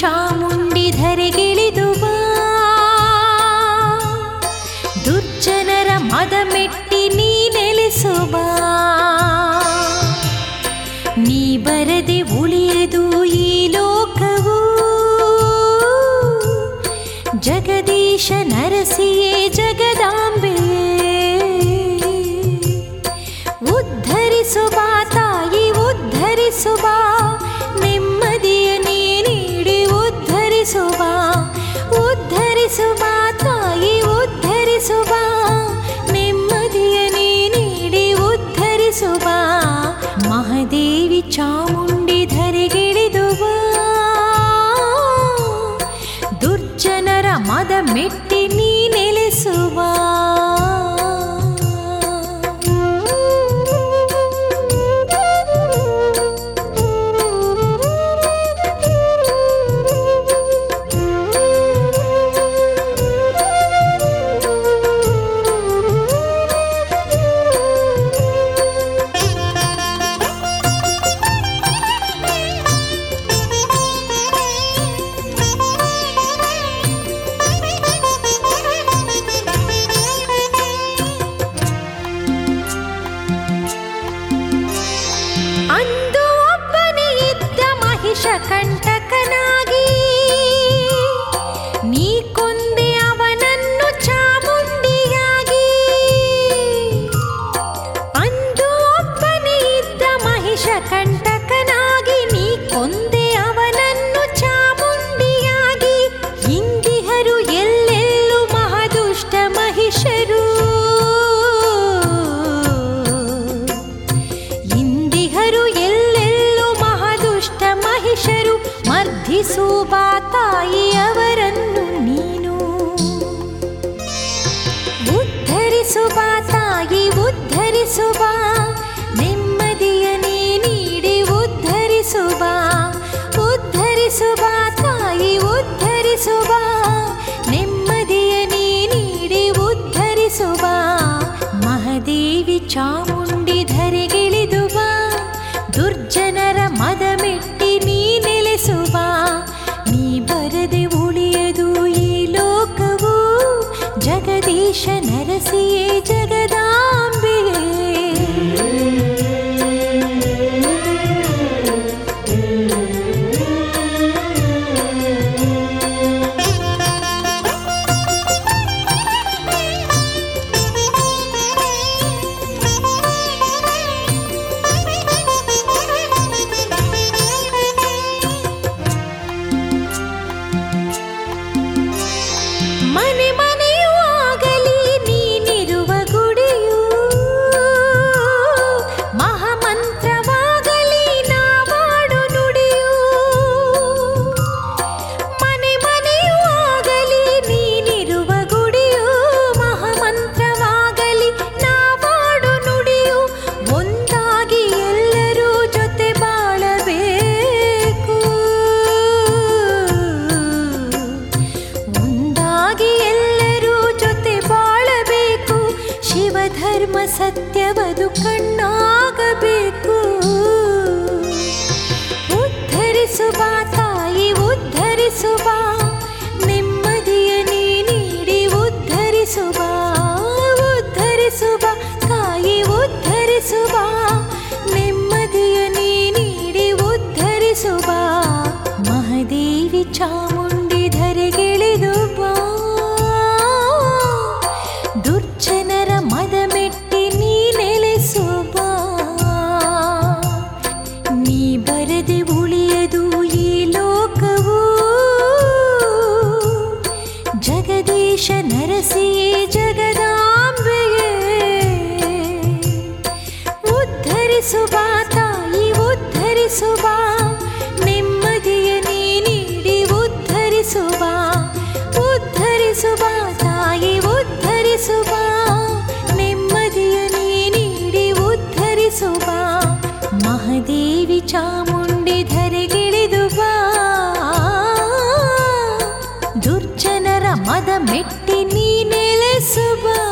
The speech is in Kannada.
ಚಾಮುಂಡಿ ಧರೆಗಿಳಿದು ಬಾ, ದುರ್ಜನರ ಮದ ಮೆಟ್ಟಿ ನೀ ನೆಲೆಸು ಬಾ. ನೀ ಬರದೆ ಉಳಿಯದು ಈ ಲೋಕವು, ಜಗದೀಶ ನರಸಿಯೇ ಜಗದಾಂಬೆ. ಉದ್ಧರಿಸು ಬಾ ತಾಯಿ ಉದ್ಧರಿಸು ಬಾ, ನೆಮ್ಮದಿಯ ನೀ ನೀಡಿ ಉದ್ಧರಿಸು ಬಾ. ಉದ್ಧರಿಸು ಬಾ ತಾಯಿ ಉದ್ಧರಿಸು ಬಾ, ನೆಮ್ಮದಿಯ ನೀ ನೀಡಿ ಉದ್ಧರಿಸು ಬಾ. ಮಹಾದೇವಿ ಚಾಮುಂಡಿ ಧರೆಗಿಳಿದು ಬಾ, ದುರ್ಜನರ ಮದ ಮೆಟ್ಟಿ ನೀ ನೆಲೆಸು ಬಾ. ಅಂದು ಒಬ್ಬನೇ ಇದ್ದ ಮಹಿಷ ಕಂಟಕನಾಗಿ, ನೀ ಕೊಂದೆ ಅವನನ್ನು ಚಾಮುಂಡಿಯಾಗಿ. ಅಂದು ಒಬ್ಬನೇ ಇದ್ದ ಮಹಿಷ ಕಂಟಕನಾಗಿ, ನೀ ಕೊಂದೆ ಅವನನ್ನು ಚಾಮುಂಡಿಯಾಗಿ. ಇಂದಿಹರು ಎಲ್ಲೆಲ್ಲೂ ಮಹಾದುಷ್ಟ ಮಹಿಷರು, ಮರ್ಧಿಸು ಬಾ ತಾಯಿ ಅವರನ್ನು ನೀನು. ಉದ್ಧರಿಸು ಬಾ ತಾಯಿ ಉದ್ಧರಿಸು ಬಾ, ನೆಮ್ಮದಿಯ ನೀ ನೀಡಿ ಉದ್ಧರಿಸು ಬಾ. ಉದ್ಧರಿಸು ಬಾ ತಾಯಿ ಉದ್ಧರಿಸು ಬಾ, ನೆಮ್ಮದಿಯ ನೀ ನೀಡಿ ಉದ್ಧರಿಸು ಬಾ. ಮಹಾದೇವಿ ಚಾಮುಂಡಿ ಧರೆಗಿಳಿದು ಬಾ, ದುರ್ಜನರ ಮದ ಮೆಟ್ಟಿ ನೀ ನೆಲೆಸು ಬಾ. ನೀ ಬರದೆ ಉಳಿಯದು ಈ ಲೋಕವು, ಜಗದೀಶ ನರಸಿಯೇ ಜಗದಾಂಬೆಯೇ. ಮನೆ ಮನೆಯೂ ಆಗಲಿ ನೀನಿರುವ ಗುಡಿಯು, ಮಹಾಮಂತ್ರವಾಗಲಿ ನಾವಾಡು ನುಡಿಯು. ಮನೆ ಮನೆಯೂ ಆಗಲಿ ನೀನಿರುವ ಗುಡಿಯು, ಮಹಾಮಂತ್ರವಾಗಲಿ ನಾವಾಡು ನುಡಿಯು. ಒಂದಾಗಿ ಎಲ್ಲರೂ ಜೊತೆ ಬಾಳಬೇಕು, ಒಂದಾಗಿ ಎಲ್ಲರೂ ಜೊತೆ ಬಾಳಬೇಕು. ಶಿವಧರ್ಮ ಸತ್ಯವದು ಕಣ್ಣಾಗಬೇಕು. ಉದ್ಧರಿಸು ಬಾ ತಾಯಿ ಉದ್ಧರಿಸು ಬಾ, ನೆಮ್ಮದಿಯ ನೀ ನೀಡಿ ಉದ್ಧರಿಸು ಬಾ. ಉದ್ಧರಿಸು ಬಾ ತಾಯಿ ಉದ್ಧರಿಸು ಬಾ, ನೆಮ್ಮದಿಯ ನೀ ನೀಡಿ ಉದ್ಧರಿಸು ಬಾ. ಮಹಾದೇವಿ ಚಾಮುಂಡಿ ಧರೆಗಿಳಿದು ಬಾ, ದುರ್ಜನರ ಮದ ಮೆಟ್ಟಿ ನೀ ನೆಲೆಸು ಬಾ. ನೀ ಬರದೆ ಉಳಿಯದು ಈ ಲೋಕವು, ಜಗದೀಶ ನರಸಿಯೇ ಜಗದಾಂಬೆಯೇ. ಉದ್ಧರಿಸು ಬಾ ತಾಯಿ ಉದ್ಧರಿಸು ಬಾ, ನೆಮ್ಮದಿಯ ನೀ ನೀಡಿ ಉದ್ಧರಿಸು ಬಾ. ಉದ್ಧರಿಸು ಬಾ ತಾಯಿ ಉದ್ಧರಿಸು ಬಾ, ನೆಮ್ಮದಿಯ ನೀ ನೀಡಿ ಉದ್ಧರಿಸು ಬಾ. ಮಹಾದೇವಿ ಚಾಮುಂಡಿ ಧರೆಗಿಳಿದು ಬಾ, ದುರ್ಜನರ ಮದ ಮೆಟ್ಟಿ ನೀ ನೆಲೆಸು ಬಾ.